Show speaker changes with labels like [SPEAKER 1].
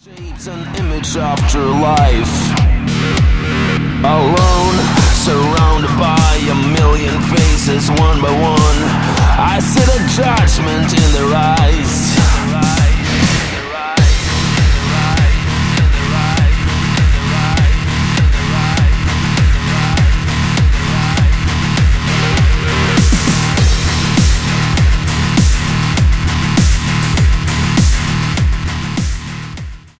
[SPEAKER 1] Shapes an image after life. Alone, surrounded by a million faces, one by one.